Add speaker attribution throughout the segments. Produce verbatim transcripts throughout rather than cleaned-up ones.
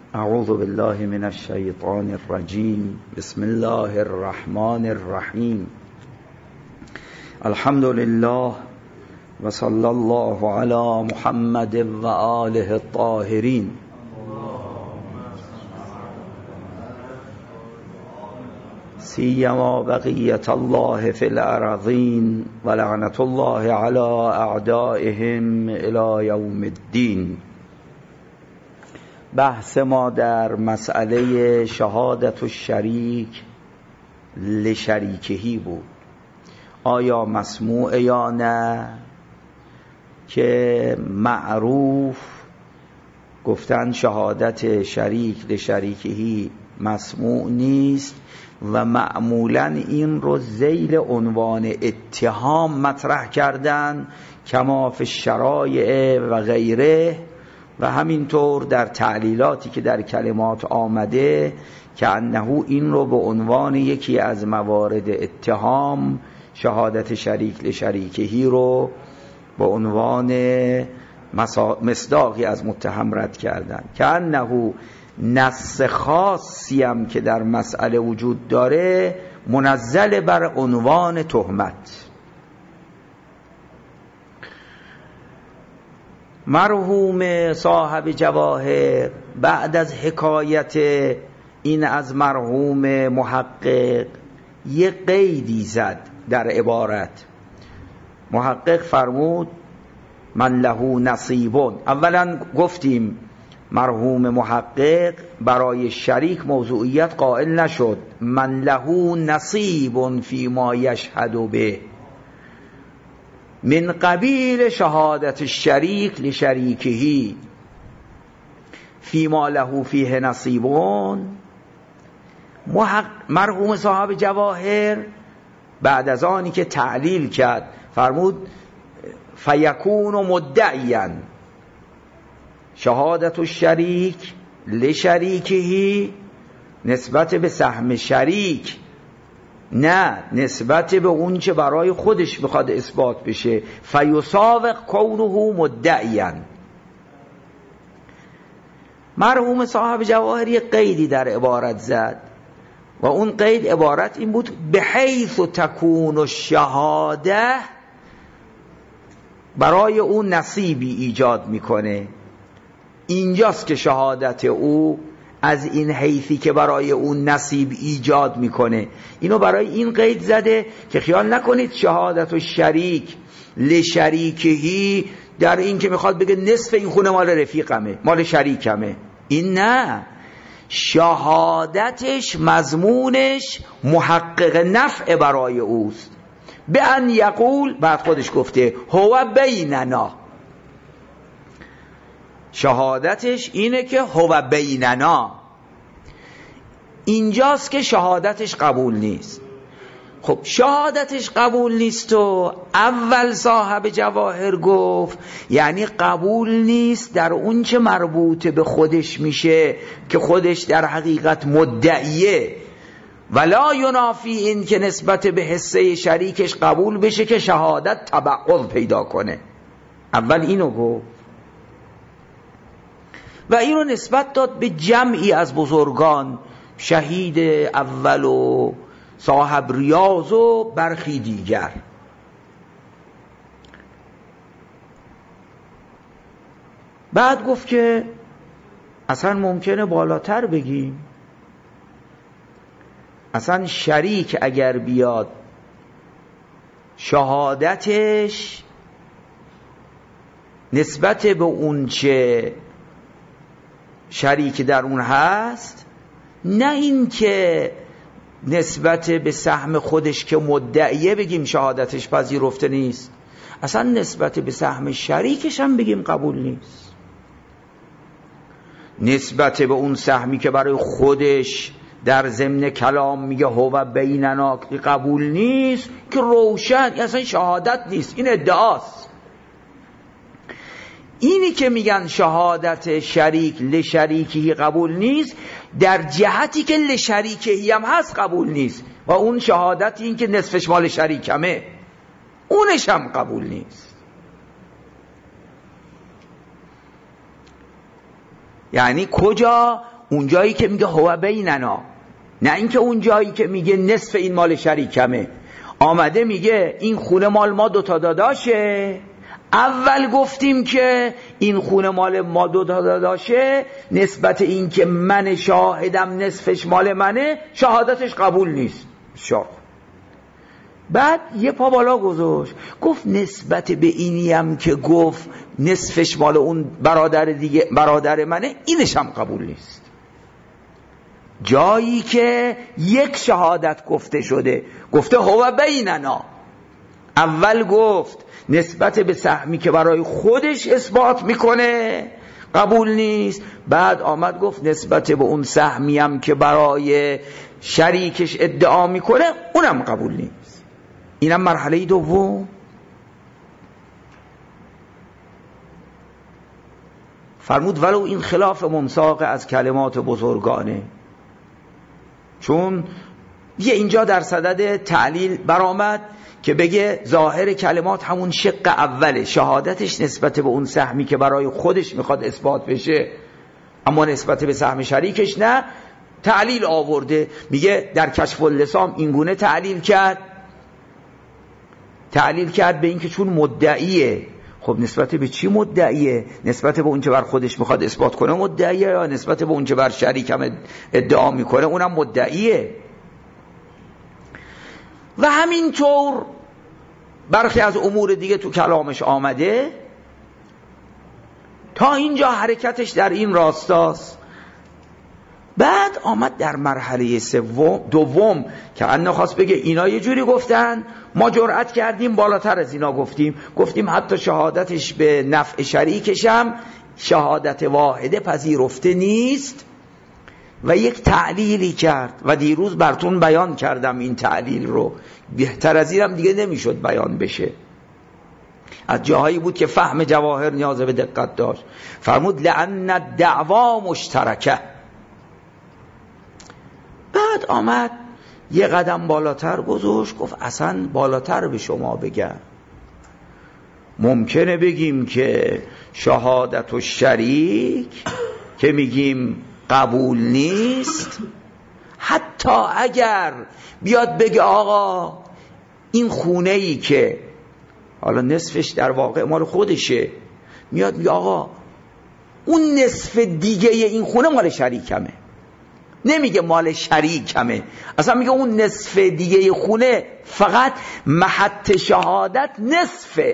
Speaker 1: اعوذ بالله من الشیطان الرجیم. بسم الله الرحمن الرحیم. الحمد لله و صلی الله علی محمد و آله الطاهرین. سیما بقیت الله فی الارضین و لعنت الله علی اعدائهم الی یوم الدین. بحث ما در مسئله شهادت الشریک لشریکهی بود. آیا مسموع یا نه؟ که معروف گفتن شهادت شریک لشریکهی مسموع نیست و معمولا این رو ذیل عنوان اتهام مطرح کردن کما فی الشرایع و غیره، و همینطور در تعلیلاتی که در کلمات آمده که انه این رو به عنوان یکی از موارد اتهام شهادت شریک لشریکهی رو به عنوان مصداقی از متهم رد کردن، که انه نص خاصی هم که در مسئله وجود داره منزل بر عنوان تهمت. مرحوم صاحب جواهر بعد از حکایت این از مرحوم محقق یه قیدی زد در عبارت. محقق فرمود من له نصیبون. اولا گفتیم مرحوم محقق برای شریک موضوعیت قائل نشد، من له نصیب فی ما یشهد به، من قبیل شهادت الشریک لشریکهی فی ما له فیه نصیبون. مرحوم صاحب جواهر بعد از آنی که تعلیل کرد فرمود فیکون مدعیا شهادت الشریک لشریکهی نسبت به سهم شریک، نه نسبت به اون چه برای خودش بخواد اثبات بشه، فیساوق کونه مدعیا. مرحوم صاحب جواهر یک قیدی در عبارت زد و اون قید عبارت این بود بحیث تکون الشهاده، برای اون نصیبی ایجاد میکنه. اینجاست که شهادت او از این حیثی که برای اون نصیب ایجاد میکنه. اینو برای این قید زده که خیال نکنید شهادت و شریک لشریکهی در این که میخواد بگه نصف این خونه مال رفیقمه مال شریکمه. این نه، شهادتش مضمونش محقق نفع برای اوست. به ان یقول، بعد خودش گفته هو بیننا، شهادتش اینه که هو بیننا. اینجاست که شهادتش قبول نیست. خب شهادتش قبول نیست و اول صاحب جواهر گفت یعنی قبول نیست در اون چه مربوط به خودش میشه که خودش در حقیقت مدعیه، ولا ینافی این که نسبت به حصه شریکش قبول بشه که شهادت تبعض پیدا کنه. اول اینو گفت و اینو نسبت داد به جمعی از بزرگان، شهید اول و صاحب ریاض و برخی دیگر. بعد گفت که اصلا ممکنه بالاتر بگیم، اصلا شریک اگر بیاد شهادتش نسبت به اون چه شریک در اون هست، نه این که نسبت به سهم خودش که مدعیه بگیم شهادتش پذیرفته نیست، اصلا نسبت به سهم شریکش هم بگیم قبول نیست. نسبت به اون سهمی که برای خودش در ضمن کلام میگه هو بیننا قبول نیست، که روشن اصلا شهادت نیست، این ادعاست. اینی که میگن شهادت شریک لشریکهی قبول نیست، در جهتی که لشریکهی هم هست قبول نیست، و اون شهادت این که نصفش مال شریکمه اونش هم قبول نیست. یعنی کجا؟ اون جایی که میگه هو بیننا، نه اینکه اون جایی که میگه نصف این مال شریکمه. آمده میگه این خونه مال ما دوتا داداشه. اول گفتیم که این خونه مال ما دوتا داداشه، نسبت این که من شاهدم نصفش مال منه، شهادتش قبول نیست. شاید بعد یه پا بالا گذاشت، گفت نسبت به اینیم که گفت نصفش مال اون برادر دیگه برادر منه، اینش هم قبول نیست. جایی که یک شهادت گفته شده، گفته هو بیننا، اول گفت نسبت به سهمی که برای خودش اثبات میکنه قبول نیست، بعد آمد گفت نسبت به اون سهمی هم که برای شریکش ادعا میکنه اونم قبول نیست. اینم مرحله دوم. فرمود ولو این خلاف منساق از کلمات بزرگانه، چون یه اینجا در صدد تعلیل برآمد که بگه ظاهر کلمات همون شق اوله، شهادتش نسبت به اون سهمی که برای خودش میخواد اثبات بشه، اما نسبت به سهم شریکش نه. تعلیل آورده، میگه در کشف اللسام اینگونه تعلیل کرد تعلیل کرد به اینکه چون مدعیه. خب نسبت به چی مدعیه؟ نسبت به اون که بر خودش میخواد اثبات کنه مدعیه، یا نسبت به اون که بر شریکم ادعا میکنه اونم مدعیه؟ و همینطور برخی از امور دیگه تو کلامش آمده. تا اینجا حرکتش در این راستاست. بعد آمد در مرحله سوم دوم که انا خواست بگه اینا یه جوری گفتن، ما جرأت کردیم بالاتر از اینا گفتیم گفتیم حتی شهادتش به نفع شریکش هم شهادت واحده پذیرفته نیست، و یک تعلیلی کرد و دیروز براتون بیان کردم این تعلیل رو، بهتر از اینم دیگه نمیشد بیان بشه، از جاهایی بود که فهم جواهر نیاز به دقت داشت. فرمود لأن الدعوا مشترکه. بعد آمد یه قدم بالاتر گذاشت، گفت اصلا بالاتر به شما بگم، ممکنه بگیم که شهادت و شریک که میگیم قبول نیست، حتی اگر بیاد بگه آقا این خونه ای که حالا نصفش در واقع مال خودشه، میاد میگه آقا اون نصف دیگه این خونه مال شریکمه، نمیگه مال شریکمه، اصلا میگه اون نصف دیگه خونه فقط محط شهادت نصفه،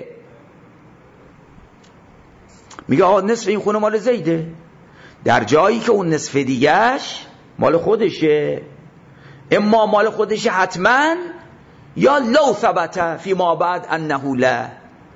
Speaker 1: میگه آقا نصف این خونه مال زیده، در جایی که اون نصف دیگهش مال خودشه، اما مال خودشه حتما، یا لو ثبت فی ما بعد انه لا.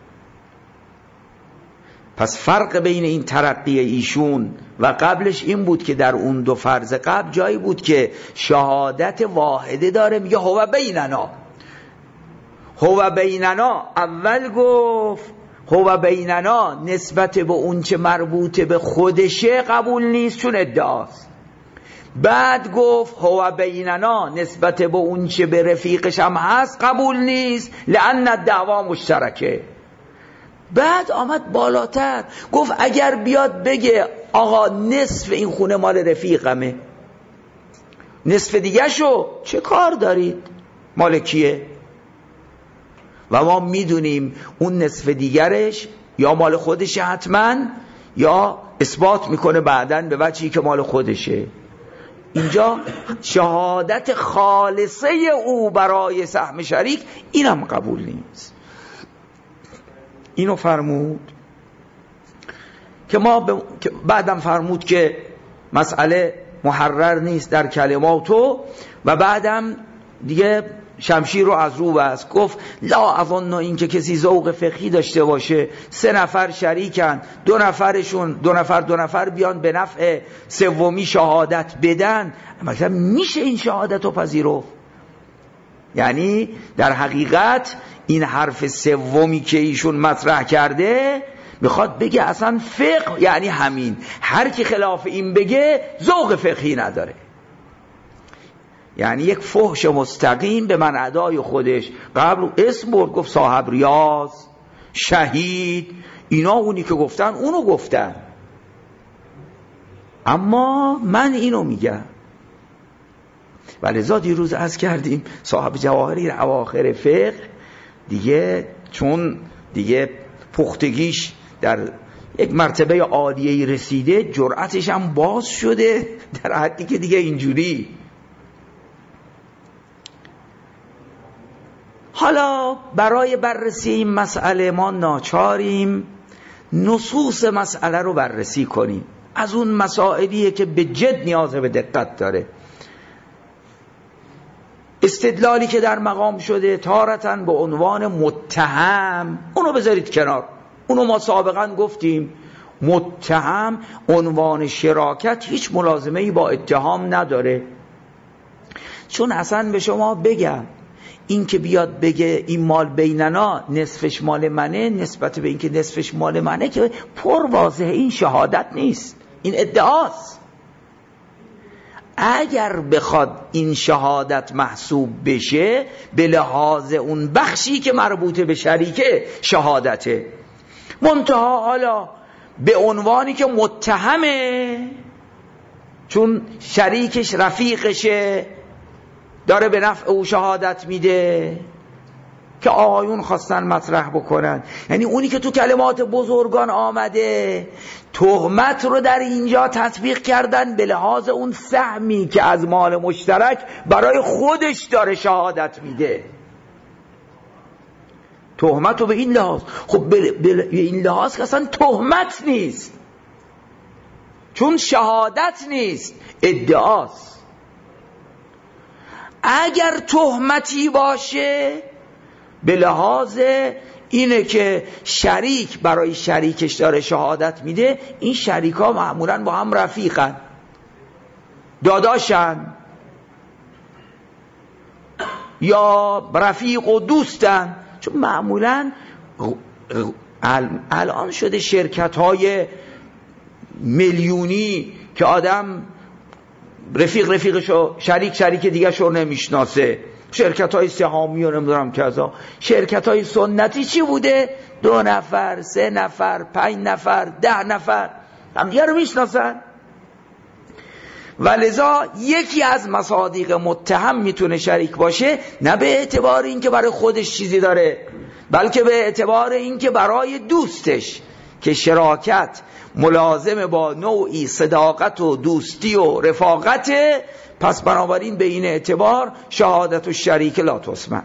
Speaker 1: پس فرق بین این ترقی ایشون و قبلش این بود که در اون دو فرض قبل جایی بود که شهادت واحده داره، میگه هو بیننا. هو بیننا اول گفت هو بیننا نسبت به اون چه مربوط به خودشه قبول نیست چون ادعاست. بعد گفت هو بیننا نسبت به اون چه به رفیقش هم هست قبول نیست لأن الدعوا مشترکه. بعد آمد بالاتر گفت اگر بیاد بگه آقا نصف این خونه مال رفیقمه، نصف دیگه شو چه کار دارید؟ مال کیه؟ و ما میدونیم اون نصف دیگرش یا مال خودشه حتما، یا اثبات میکنه بعدن به وجهی که مال خودشه. اینجا شهادت خالصه او برای سهم شریک اینم قبول نیست. اینو فرمود که ما ب... بعدم فرمود که مسئله محرر نیست در کلماتو، و بعدم دیگه شمشیر رو از رو بست، گفت لا اظن این که کسی ذوق فقهی داشته باشه سه نفر شریکن، دو نفرشون دو نفر دو نفر بیان به نفع سومی شهادت بدن، مثلا میشه این شهادت رو پذیرفت؟ یعنی در حقیقت این حرف سومی که ایشون مطرح کرده میخواد بگه اصلا فقه یعنی همین، هر کی خلاف این بگه ذوق فقهی نداره. یعنی یک فحش مستقیم به من ادای خودش. قبل اسم برد، گفت صاحب ریاض، شهید، اینا اونی که گفتن اونو گفتن، اما من اینو میگم. ولذا دیروز عرض کردیم صاحب جواهر اواخر فقه دیگه چون دیگه پختگیش در یک مرتبه عالیه رسیده، جرأتش هم باز شده در حدی که دیگه اینجوری. حالا برای بررسی این مسئله ما ناچاریم نصوص مسئله رو بررسی کنیم. از اون مسائلیه که به جد نیاز به دقت داره. استدلالی که در مقام شده تارتاً به عنوان متهم، اونو بذارید کنار. اونو ما سابقاً گفتیم متهم عنوان شراکت هیچ ملازمه‌ای با اتهام نداره. چون اصلا به شما بگم این که بیاد بگه این مال بیننا نصفش مال منه، نسبت به این که نصفش مال منه که پر واضحه، این شهادت نیست، این ادعاست. اگر بخواد این شهادت محسوب بشه به لحاظ اون بخشی که مربوط به شریکه شهادته، منتها حالا به عنوانی که متهمه چون شریکش رفیقشه داره به نفع او شهادت میده که آقایون خواستن مطرح بکنن. یعنی اونی که تو کلمات بزرگان آمده تهمت رو در اینجا تطبیق کردن به لحاظ اون سهمی که از مال مشترک برای خودش داره شهادت میده. تهمت رو به این لحاظ، خب به این لحاظ که اصلا تهمت نیست، چون شهادت نیست، ادعاست. اگر تهمتی باشه به لحاظ اینه که شریک برای شریکش داره شهادت میده، این شریکا معمولاً با هم رفیقن، داداشن یا رفیق و دوستن. چون معمولاً الان شده شرکت های میلیونی که آدم رفیق رفیقشو شریک شریک دیگه شو نمیشناسه. شرکت های سهامی و نمیدونم کذا. شرکت های سنتی چی بوده؟ دو نفر، سه نفر، پنج نفر، ده نفر هم دیگه رو میشناسن. ولذا یکی از مصادیق متهم میتونه شریک باشه، نه به اعتبار این که برای خودش چیزی داره، بلکه به اعتبار این که برای دوستش، که شراکت ملازم با نوعی صداقت و دوستی و رفاقت، پس بنابراین به این اعتبار شهادت و شریک لا تسمع.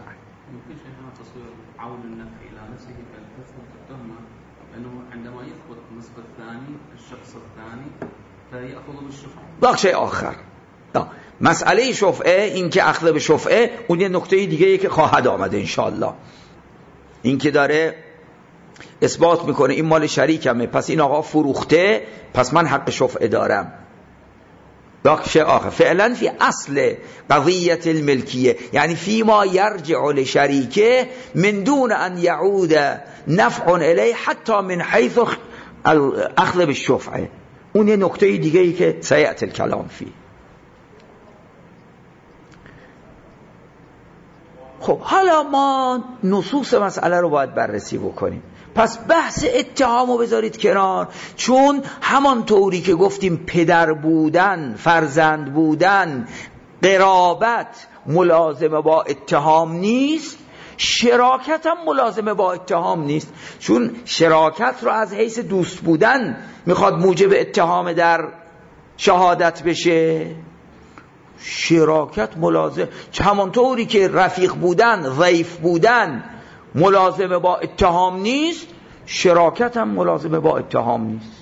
Speaker 1: بخش آخر مسئله شفعه، این که اخذ به شفعه، اون یه نکته دیگه که خواهد آمده انشاءالله. این که داره اثبات میکنه این مال شریکمه، پس این آقا فروخته، پس من حق شفعه دارم. بخش آخر فعلا فی اصل قضیت الملکیه، یعنی فی ما یرجع لشریکه من دون ان یعود نفع الیه حتی من حیث اخذ بالشفعه. اون یه نکته دیگه ای که سیأتی الکلام فی. خب حالا ما نصوص مسئله رو باید بررسی بکنیم. پس بحث اتهامو بذارید کنار، چون همان طوری که گفتیم پدر بودن، فرزند بودن، قرابت ملازمه با اتهام نیست، شراکت هم ملازمه با اتهام نیست. چون شراکت رو از حیث دوست بودن میخواد موجب اتهام در شهادت بشه، شراکت ملازم همانطوری که رفیق بودن، ضیف بودن ملازمه با اتهام نیست، شراکت هم ملازمه با اتهام نیست.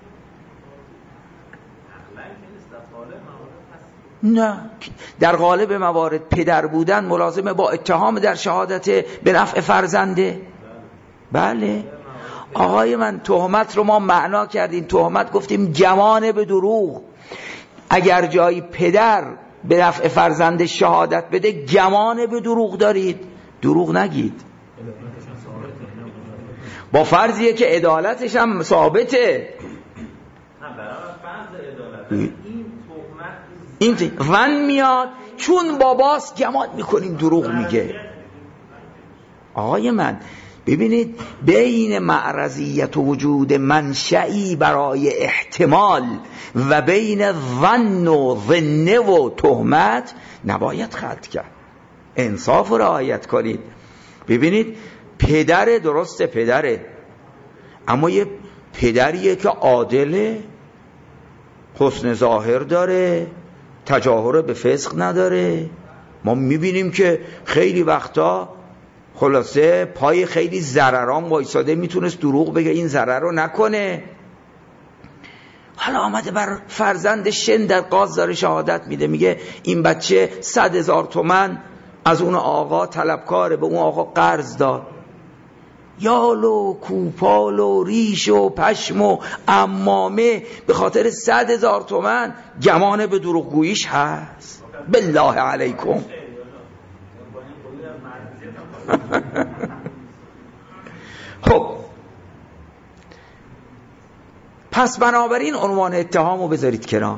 Speaker 1: نه، در غالب موارد پدر بودن ملازمه با اتهام در شهادت به نفع فرزنده. بله آقای من، تهمت رو ما معنا کردیم، تهمت گفتیم گمان به دروغ. اگر جایی پدر به نفع فرزند شهادت بده گمان به دروغ دارید، دروغ نگید، با فرضیه که عدالتش هم ثابته. این ون میاد چون باباست گمان میکنیم دروغ میگه. آقای من ببینید بین معرضیت و وجود منشئی برای احتمال و بین ظن و ظنه و تهمت نباید خلط کرد. انصاف رو رعایت کنید. ببینید پدر درسته پدره، اما یه پدریه که عادله، حسن ظاهر داره، تجاهر به فسق نداره. ما میبینیم که خیلی وقتا خلاصه پای خیلی ضرران وایساده، میتونست دروغ بگه این ضرر رو نکنه. حالا آمده بر فرزند شن در قاز داره شهادت میده، میگه این بچه صد هزار تومن از اون آقا طلبکاره، به اون آقا قرض داد. یال و کوپال و ریش و پشم و عمامه به خاطر صد هزار تومن گمان به دروغگوییش هست. بالله علیکم. خب پس بنابراین عنوان اتهامو بذارید کنار.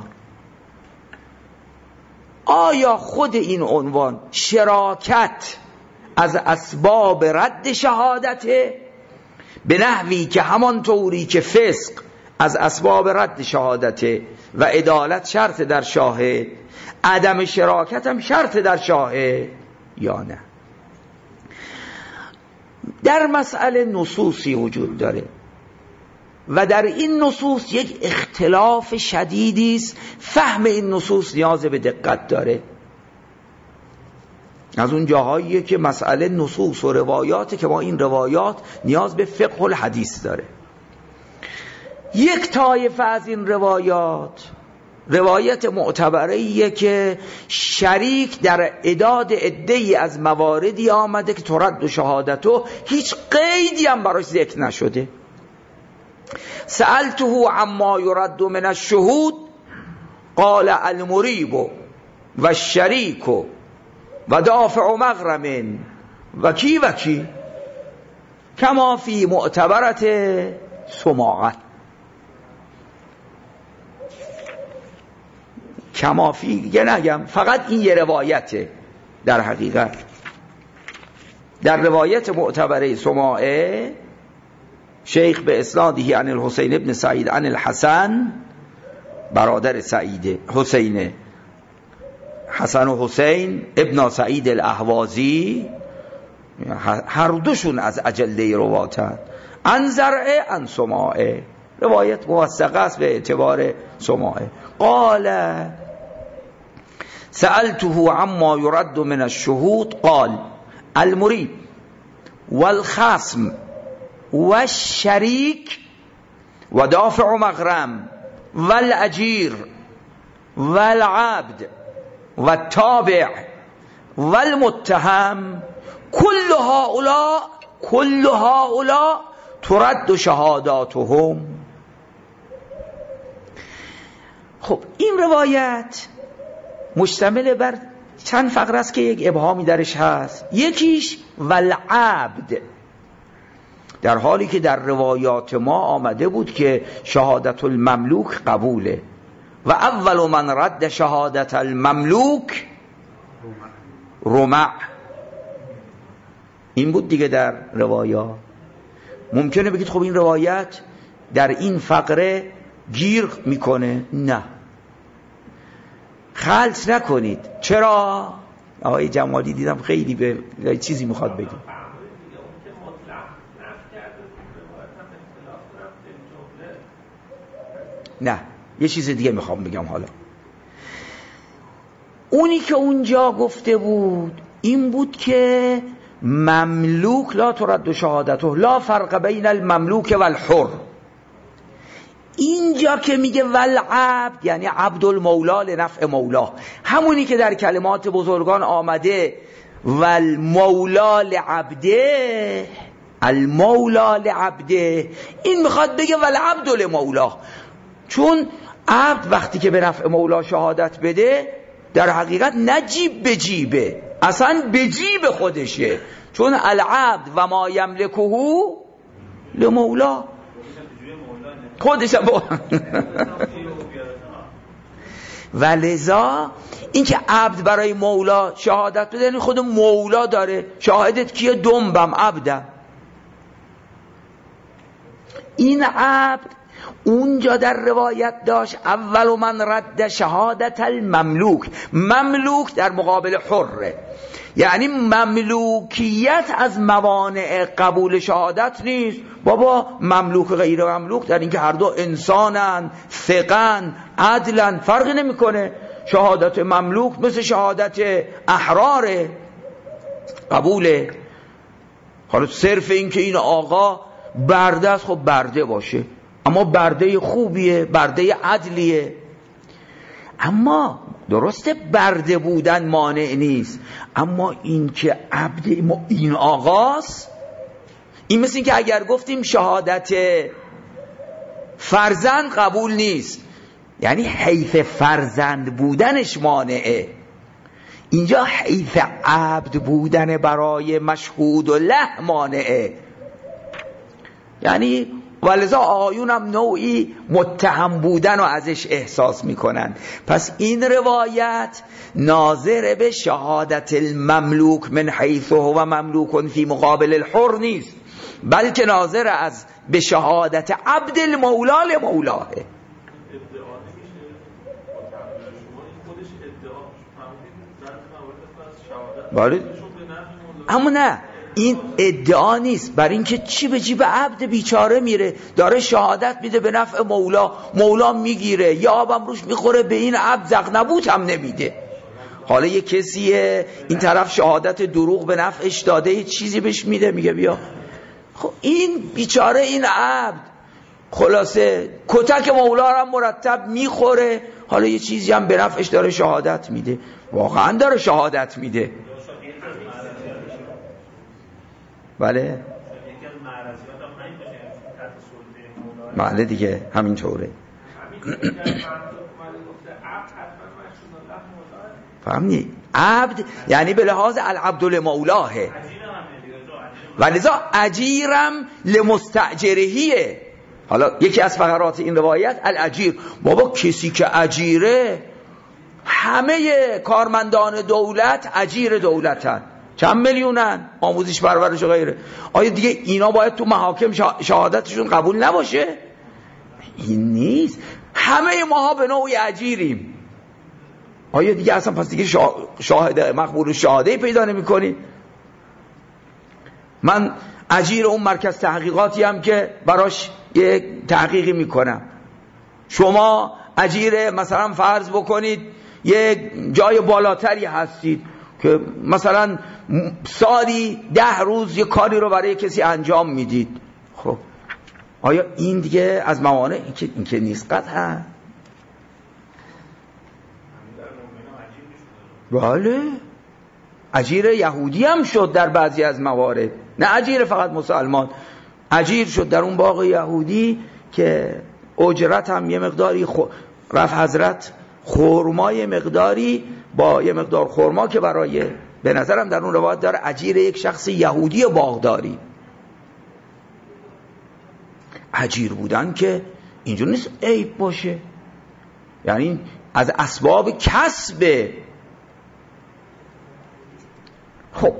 Speaker 1: آیا خود این عنوان شراکت از اسباب رد شهادته، به نحوی که همان طوری که فسق از اسباب رد شهادته و عدالت شرط در شاهد، عدم شراکت هم شرط در شاهد یا نه؟ در مسئله نصوصی وجود داره و در این نصوص یک اختلاف شدیدی است. فهم این نصوص نیاز به دقت داره. از اون جاهاییه که مسئله نصوص و روایاته که ما این روایات نیاز به فقه الحدیث داره. یک طایفه از این روایات روایت معتبریه که شریک در اعداد عده‌ای از مواردی آمده که ترد و شهادتو هیچ قیدی هم براش ذکر نشده. سألته عما يرد من الشهود قال المریب و الشریک و دافع مغرم و کی و کی کما فی معتبرت سماعه. کما فی یه نگم، فقط این یه روایته. در حقیقت در روایت معتبره سماعه شیخ به اسناده عن الحسین ابن سعید عن الحسن، برادر سعید حسین، حسن و حسین ابن سعید الاهوازی، هر دوشون از اجله رواتن، عن زرعه عن سماعه، روایت موثقه است به اعتبار سماعه. قال سألته عما يرد من الشهود قال المريب والخصم والشريك ودافع مغرم والأجير والعبد والتابع والمتهم كل هؤلاء كل هؤلاء ترد شهاداتهم. خب این روایت مشتمل بر چند فقره است که یک ابهامی درش هست. یکیش والعبد، در حالی که در روایات ما آمده بود که شهادت المملوک قبوله و اول من رد شهادت المملوک رمع، این بود دیگه در روایات. ممکنه بگید خب این روایت در این فقره گیر میکنه. نه، خلط نکنید. چرا؟ آقای جمالی دیدم خیلی به چیزی میخواد بگه. نه، یه چیز دیگه میخوام بگم. حالا اونی که اونجا گفته بود این بود که مملوک لا ترد شهادته، لا فرق بین المملوک و الحر. اینجا که میگه والعبد یعنی عبد المولا لنفع مولا، همونی که در کلمات بزرگان آمده والمولا لعبده، المولا لعبده، این میخواد بگه والعبد لمولا، چون عبد وقتی که به نفع مولا شهادت بده در حقیقت نه جیب به جیبه، اصلا به جیب خودشه، چون العبد و ما یملکه لمولا خودش با و لذا این که عبد برای مولا شهادت بده یعنی خود مولا داره. شاهدت کیه؟ دنبم عبدم. این عبد اونجا در روایت داشت اول من رد شهادت المملوک، مملوک در مقابل حره، یعنی مملوکیت از موانع قبول شهادت نیست. بابا مملوک و غیر مملوک در اینکه هر دو انسانن، ثقن، عدلن، فرقی نمیکنه. شهادت مملوک مثل شهادت احراره، قبوله. حالا صرف این که این آقا برده است، خب برده باشه، اما برده خوبیه، برده عدلیه. اما درسته برده بودن مانع نیست، اما این که عبد این آقاست، این مثل این که اگر گفتیم شهادت فرزند قبول نیست، یعنی حیث فرزند بودنش مانعه. اینجا حیث عبد بودن برای مشهود و له مانعه. یعنی ولذا آقایون هم نوعی متهم بودن و ازش احساس میکنن. پس این روایت ناظر به شهادت المملوک من حیث هو مملوک فی مقابل الحر نیست، بلکه ناظر از به شهادت عبد المولا لمولاه. بله، اما نه، این ادعا نیست، بر اینکه چی به جیب عبد بیچاره میره، داره شهادت میده به نفع مولا، مولا میگیره یا آبم روش میخوره، به این عبد زغنبوت هم نمیده. حالا یه کسیه این طرف شهادت دروغ به نفعش داده، یه چیزی بهش میده، میگه بیا. خب این بیچاره این عبد خلاصه کتک مولا هم مرتب میخوره، حالا یه چیزی هم به نفعش داره شهادت میده، واقعا داره شهادت میده. بله بله دیگه همینطوره. فهمی؟ عبد یعنی به لحاظ العبد لمولاه، ولذا اجیرم لمستاجرهیه. حالا یکی از فقرات این روایت الاجیر، بابا کسی که اجیره، همه کارمندان دولت اجیر دولتن، چند میلیونن، آموزش پرورش و غیره. آیا دیگه اینا باید تو محاکم شهادتشون قبول نباشه؟ این نیست، همه ماها به نوعی اجیریم. آیا دیگه اصلا پس دیگه شاهد مقبول شهاده پیدا نمی کنید؟ من اجیر اون مرکز تحقیقاتی هم که براش یک تحقیقی میکنم، شما اجیر مثلا فرض بکنید یک جای بالاتری هستید که مثلا سالی ده روز یک کاری رو برای کسی انجام میدید. خب آیا این دیگه از موانع این که, این که نیست قطعا؟ بله، اجیر یهودی هم شد در بعضی از موارد، نه اجیر فقط مسلمان، اجیر شد در اون باغ یهودی که اجرت هم یه مقداری خو... رفت حضرت خرمای مقداری با یه مقدار خرما که برای، به نظرم در اون روایت داره اجیر یک شخص یهودی باغداری. اجیر بودن که اینجور نیست عیب باشه، یعنی از اسباب کسب. خب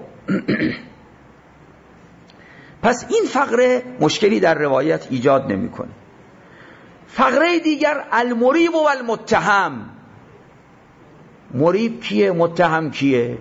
Speaker 1: پس این فقره مشکلی در روایت ایجاد نمیکنه. فقره دیگر المریب و المتهم. مریب کیه؟ متهم کیه؟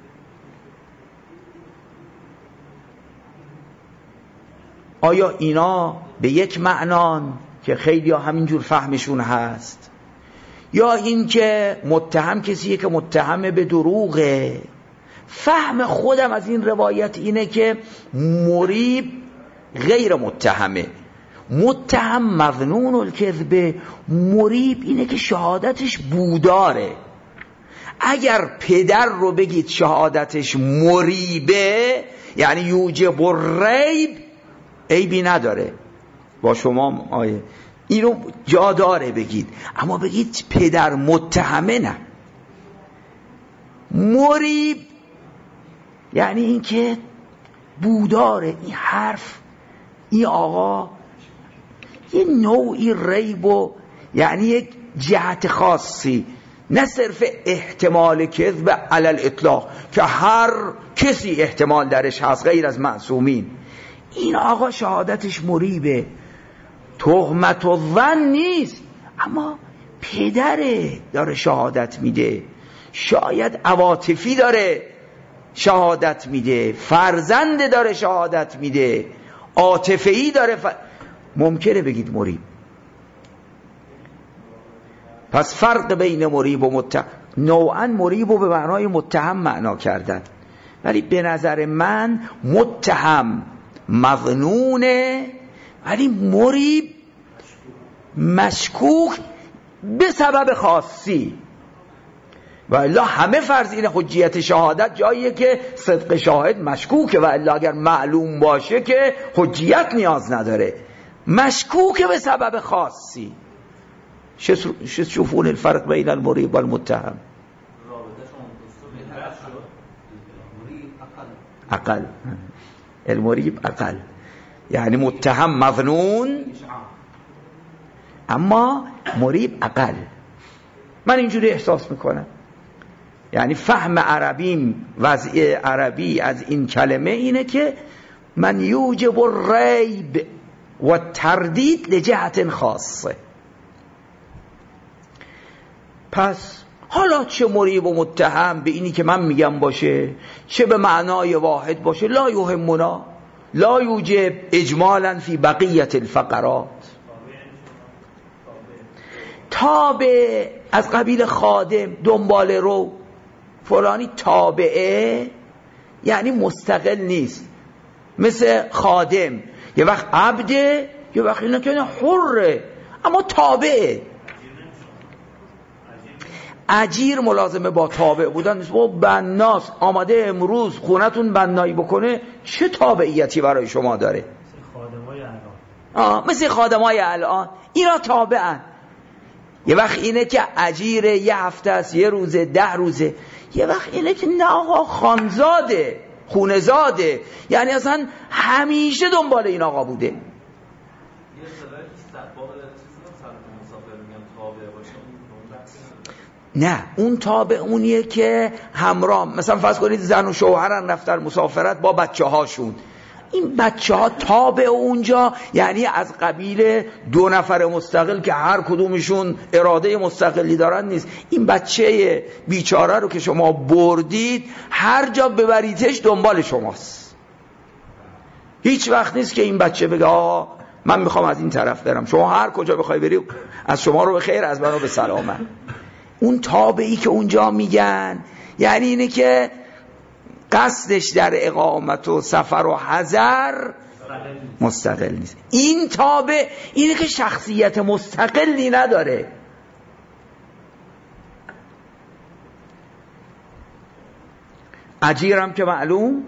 Speaker 1: آیا اینا به یک معنان که خیلی ها همینجور فهمشون هست، یا این که متهم کسیه که متهم به دروغه؟ فهم خودم از این روایت اینه که مریب غیر متهمه، متهم مظنون الکذبه، مریب اینه که شهادتش بوداره. اگر پدر رو بگید شهادتش مریبه یعنی یوجب الریب، عیبی نداره با شما آیه اینو جا داره بگید، اما بگید پدر متهمه نه. مریب یعنی این که بوداره، این حرف این آقا یه نوعی ریب و یعنی یک جهت خاصی، نه صرف احتمال کذب علی الاطلاق که هر کسی احتمال درش هست غیر از معصومین. این آقا شهادتش مریبه، تهمت و ظن نیست، اما پدره داره شهادت میده، شاید عواطفی داره شهادت میده، فرزند داره شهادت میده، عاطفه‌ای داره ف... ممکنه بگید مریب. پس فرق بین مریب و متهم، نوعا مریب رو به معنای متهم معنا کردن، ولی به نظر من متهم مظنونه، ولی مریب مشکوک به سبب خاصی. و الا همه فرضین حجیت شهادت جاییه که صدق شاهد مشکوکه، و الا اگر معلوم باشه که حجیت نیاز نداره، مشکوکه به سبب خاصی. شوفون الفرق بین المریب و المتهم. اقل المریب اقل، یعنی متهم مظنون اما مریب اقل. من اینجوری احساس میکنم، یعنی فهم عربیم، وضع عربی از این کلمه اینه که من یوجب الریب و تردید لجهت خاصه. پس حالا چه مریب و متهم به اینی که من میگم باشه، چه به معنای واحد باشه، لا یهمنا، لا یوجب اجمالا فی بقیت الفقرات. تابع از قبیل خادم، دنبال رو، فلانی تابعه یعنی مستقل نیست، مثل خادم یه وقت عبده یه وقت اینا که حره، اما تابعه. اجیر ملازمه با تابع بودن نیست. با بناس آماده امروز خونتون بنایی بکنه، چه تابعیتی برای شما داره؟
Speaker 2: خادمای الان
Speaker 1: آه مثل خادمای الان اینا تابعن. یه وقت اینه که اجیر یه هفته است، یه روزه، ده روزه. یه وقت اینه که نه آقا خانزاده، خونزاده، یعنی اصلا همیشه دنبال این آقا بوده. نه اون تابع اونیه که همراه، مثلا فرض کنید زن و شوهرن رفتن مسافرت با بچه هاشون، این بچه ها تابع اونجا یعنی از قبیل دو نفر مستقل که هر کدومشون اراده مستقلی دارن نیست. این بچه بیچاره رو که شما بردید هر جا ببریدش دنبال شماست. هیچ وقت نیست که این بچه بگه آقا من میخوام از این طرف برم، شما هر کجا بخوای بری از شما رو به خیر، از منو به سلامت. اون تابعی که اونجا میگن یعنی اینه که قصدش در اقامت و سفر و حضر مستقل نیست. این تابع اینه که شخصیت مستقلی نداره. اجیرم که معلوم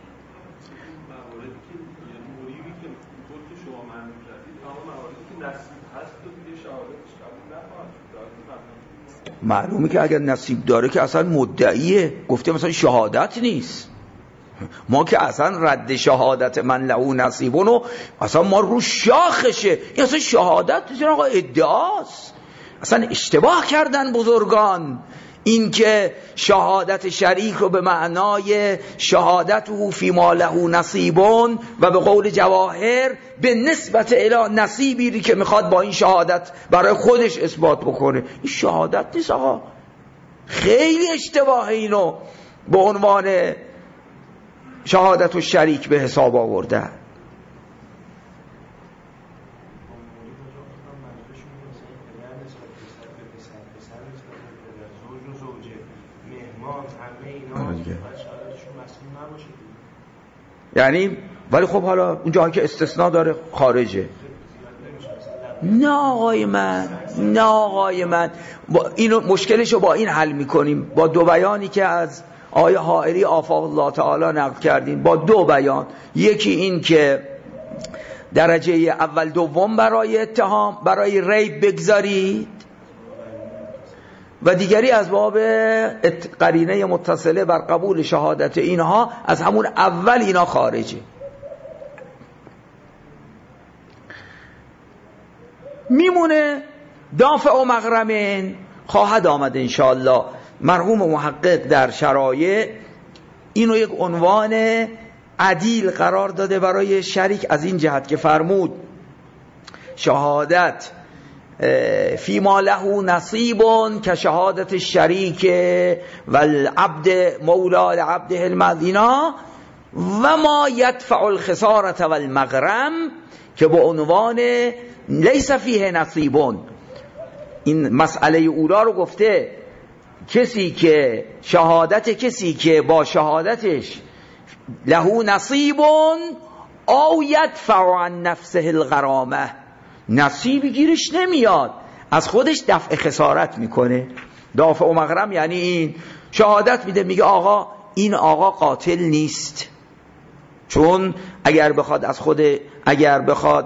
Speaker 1: معلومه که اگر نصیب داره که اصلا مدعیه، گفته مثلا شهادت نیست. ما که اصلا رد شهادت من له نصیبون و اصلا ما رو شاخشه، این اصلا شهادت نیست، این آقا ادعاست. اصلا اشتباه کردن بزرگان این که شهادت شریک رو به معنای شهادت او فی ما له نصیبون و به قول جواهر به نسبت الی نصیبی که میخواد با این شهادت برای خودش اثبات بکنه. این شهادت نیست آقا، خیلی اشتباه اینو به عنوان شهادت و شریک به حساب آورده. یعنی ولی خب حالا اون جایی که استثناء داره خارجه. نه آقای من، نه آقای من، با اینو مشکلشو با این حل میکنیم، با دو بیانی که از آیه حائری آفاق الله تعالی نقل کردیم، با دو بیان. یکی این که درجه اول دوم برای اتهام، برای ریب بگذارید، و دیگری از باب قرینه متصله بر قبول شهادت اینها، از همون اول اینا خارجه. میمونه دافع و مغرمین، خواهد آمد انشاءالله. مرحوم محقق در شرایع اینو یک عنوان عدیل قرار داده برای شریک، از این جهت که فرمود شهادت فیما له نصیبون که شهادت شریک و العبد مولا لعبده المذینا و ما یدفع الخسارت و المغرم که به عنوان لیس فیه نصیبون. این مسئله اولا رو گفته کسی که شهادت کسی که با شهادتش له نصیبون او یدفع عن نفسه الغرامه، نصیبی گیرش نمیاد، از خودش دفع خسارت میکنه. دافع و مغرم یعنی این شهادت میده، میگه آقا این آقا قاتل نیست، چون اگر بخواد از خود اگر بخواد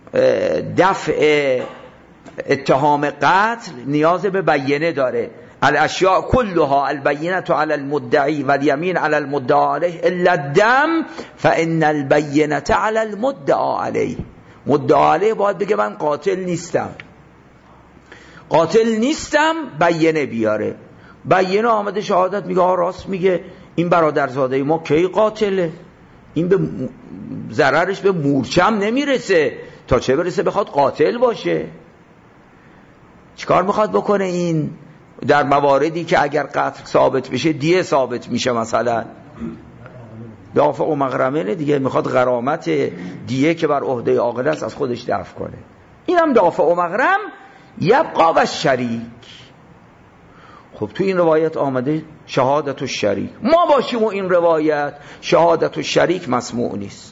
Speaker 1: دفع اتهام قتل نیاز به بینه داره. الاشیاء كلها البینه علی المدعی و الیمین علی المدعا علیه الا الدم فان البینه علی المدعا علیه. مدعا علیه باید بگه من قاتل نیستم، قاتل نیستم، بینه بیاره. بینه آمده شهادت میگه ها راست میگه این برادرزاده ما کی قاتله، این به ضررش به مورچم نمیرسه تا چه برسه بخواد قاتل باشه. چیکار میخواد بکنه این در مواردی که اگر قتل ثابت بشه دیه ثابت میشه؟ مثلا دافع و مغرمه دیگه، میخواد غرامت دیه که بر عهده عاقل است از خودش دفع کنه. اینم دافع و مغرم یبقا و شریک. خب تو این روایت آمده شهادت و شریک، ما باشیم و این روایت شهادت و شریک مسموع نیست.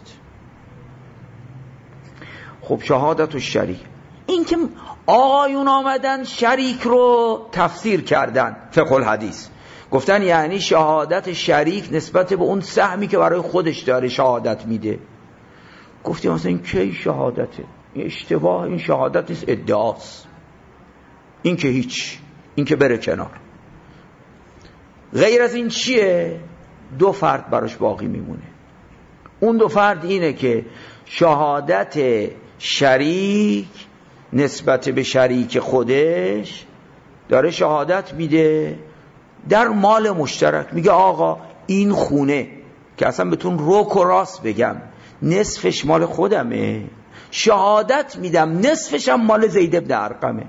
Speaker 1: خب شهادت و شریک، این که آقایون آمدن شریک رو تفسیر کردن فقه الحدیث، گفتن یعنی شهادت شریک نسبت به اون سهمی که برای خودش داره شهادت میده. گفتیم مثلا این کی شهادته؟ این اشتباه، این شهادت نیست، ادعاست. این که هیچ، این که بره کنار. غیر از این چیه؟ دو فرد براش باقی میمونه. اون دو فرد اینه که شهادت شریک نسبت به شریک خودش داره شهادت میده در مال مشترک. میگه آقا این خونه که اصلا بهتون روک و راست بگم نصفش مال خودمه، شهادت میدم نصفش هم مال زید بن ارقمه.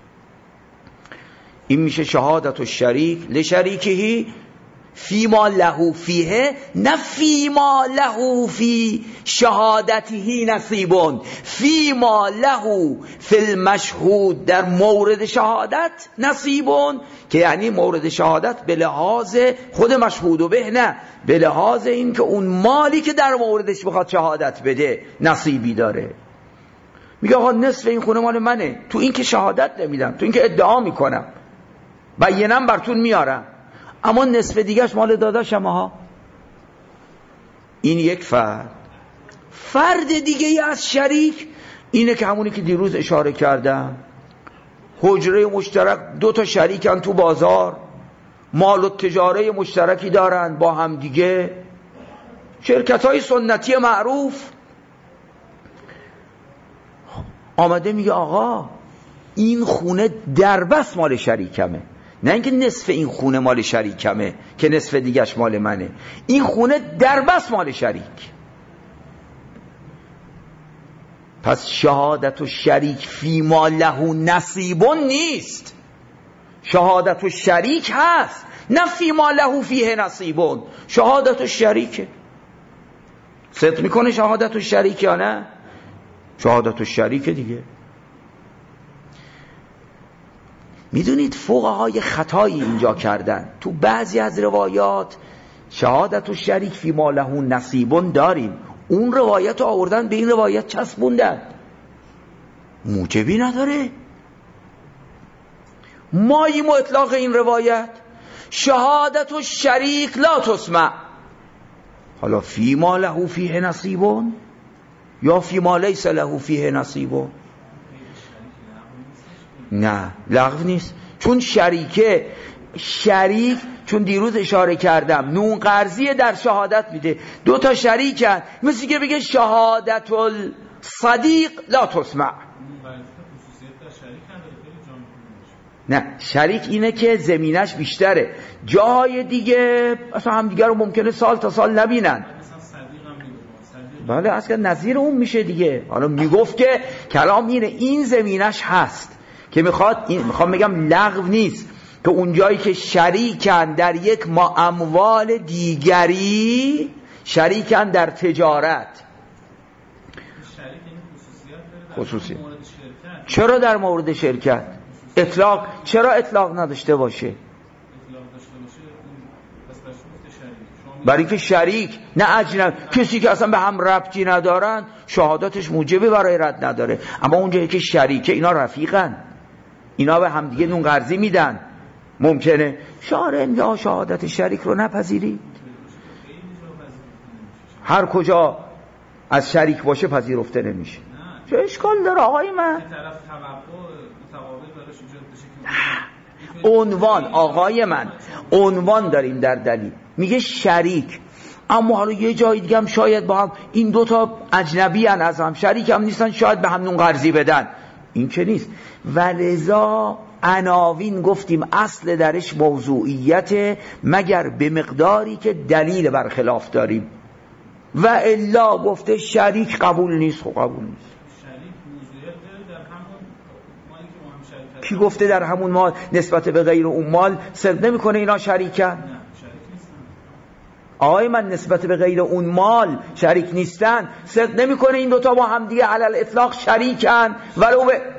Speaker 1: این میشه شهادت و شریک لشریکهی فی ما له فیه، نه فی ما له فی شهادته نصیبون، فی ما له فی المشهود، در مورد شهادت نصیبون، که یعنی مورد شهادت به لحاظ خود مشهود و به، نه به لحاظ این که اون مالی که در موردش بخواد شهادت بده نصیبی داره. میگه آقا نصف این خونه مال منه، تو این که شهادت نمیدم، تو این که ادعا میکنم، بینم براتون میارم، اما نصف دیگهش مال داداشم ها. این یک فرد. فرد دیگه ای از شریک اینه که همونی که دیروز اشاره کردم، حجره مشترک، دو تا شریکن تو بازار، مال و تجاره مشترکی دارن با هم دیگه، شرکت های سنتی معروف. آمده میگه آقا این خونه دربست مال شریکمه، نه اینکه نصف این خونه مال شریکمه که نصف دیگش مال منه، این خونه دربست مال شریک. پس شهادت و شریک فی ما له نصیبون نیست، شهادت و شریک هست، نه فی ما له فیه نصیبون. شهادت و شریکه. صدق میکنه شهادت و شریک یا نه؟ شهادت و شریک دیگه. میدونید فقهای خطایی اینجا کردن. تو بعضی از روایات شهادت و شریک فی ما له نصیبون داریم، اون روایت رو آوردن به این روایت چسبوندن، موجبی نداره. ماییم و اطلاق این روایت شهادت و شریک لا تسمع. حالا فی ما له فیه نصیبون یا فی ما لیس له فیه نصیبون؟ نه لغو نیست، چون شریکه، شریک چون دیروز اشاره کردم نون قرضیه در شهادت میده، دو تا شریکن، مثل که بگه شهادت الصدیق لا تسمع. نه شریک اینه که زمینش بیشتره، جاهای دیگه اصلا هم دیگه رو ممکنه سال تا سال نبینن. بله اصلا نظیر اون میشه دیگه. حالا میگفت که کلام اینه، این زمینش هست که میخواد این میخوام بگم لغو نیست که اون جایی که شریکن در یک ما اموال دیگری، شریکن در تجارت. خصوصی چرا در مورد شرکت اطلاق، چرا اطلاق نداشته باشه؟ برای اینکه شریک نه اجنبی، کسی که اصلا به هم ربطی ندارن شهادتش موجبی برای رد نداره. اما اونجایی که شریکه، اینا رفیقن، اینا به هم دیگه نون قرضی میدن، ممکنه شارع یا شهادت شریک رو نپذیرید. هر کجا از شریک باشه پذیرفته نمیشه. چه اشکال داره آقای من؟ عنوان آقای من عنوان داریم در دلیل، میگه شریک، اما حالا یه جای دیگه هم شاید با هم این دوتا اجنبی هن، از هم شریک هم نیستن، شاید به هم نون قرضی بدن، این که نیست. و رضا عناوین گفتیم اصل درش موضوعیت، مگر به مقداری که دلیل برخلاف داریم، و الا گفته شریک قبول نیست. خب قبول نیست. کی گفته در همون مال نسبت به غیر اون مال صدق نمیکنه اینا شریکن؟ آقای من نسبت به غیر اون مال شریک نیستن، صدق نمیکنه این دوتا با هم دیگه علل اطلاق شریکن ولو به